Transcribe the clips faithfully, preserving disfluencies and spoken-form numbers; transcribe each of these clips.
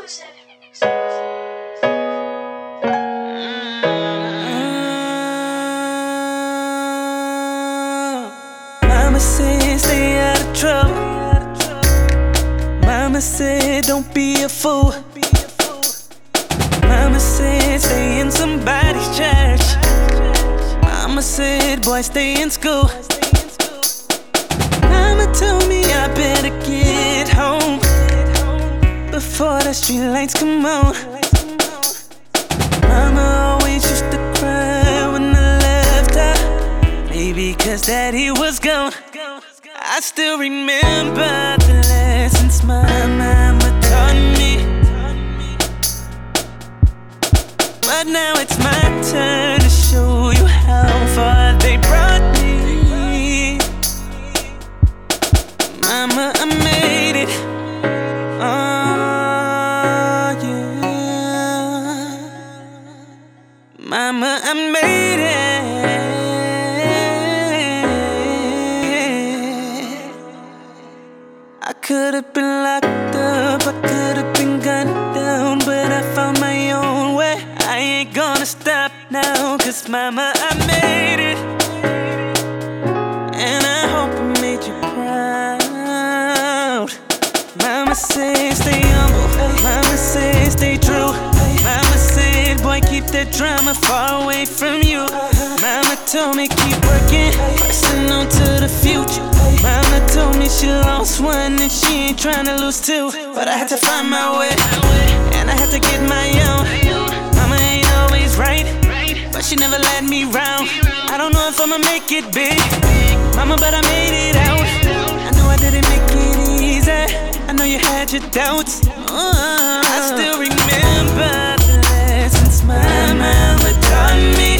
Mama said stay out of trouble. Mama said don't be a fool. Mama said stay in somebody's church. Mama said boy stay in school. Mama told me I better get home before the street lights come on. Mama always used to cry when I left her, maybe cause daddy was gone. I still remember the lessons my mama taught me, but now it's my turn to show you how far they brought me. Mama, I made it. Oh yeah. Mama, I made it. I could've been locked up, I could've been gunned down, but I found my own way. I ain't gonna stop now, cause mama, I made it. And I hope I made you proud. Mama said stay humble, mama said stay true. Mama said boy keep that drama far away from you. Mama told me keep working, pressing on to the future. Mama told me she lost one and she ain't tryna lose two, but I had to find my way, and I had to get my own. Mama ain't always right, but she never let me round. I don't know if I'ma make it big, mama, but I made it out. I know I didn't make it easy, I know you had your doubts. uh, I still remember the lessons my mama taught me,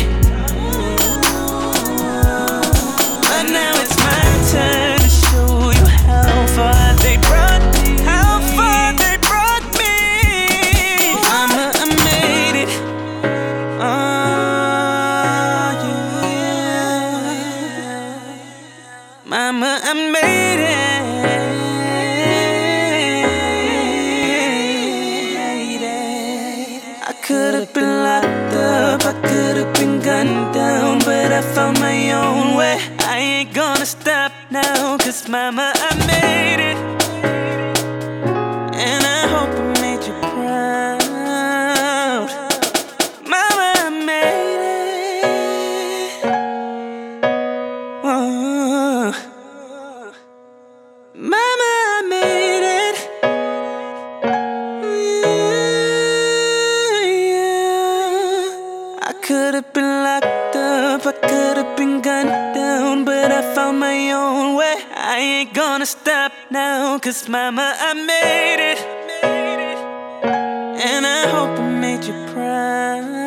but now it's my turn to show you how far they brought me. How far they brought me. Mama, I made it. Oh yeah. Mama, I made it. I could've been locked up, I could've been gunned down, but I found my own way. I ain't gonna stop now, cause mama, I made it. And I hope I made you proud. Mama, I made it. Oh. Mama, I made it. Yeah. I could've been locked up, I could've been gunned down, but I found my own way. I ain't gonna stop now, cause mama, I made it. And I hope I made you proud.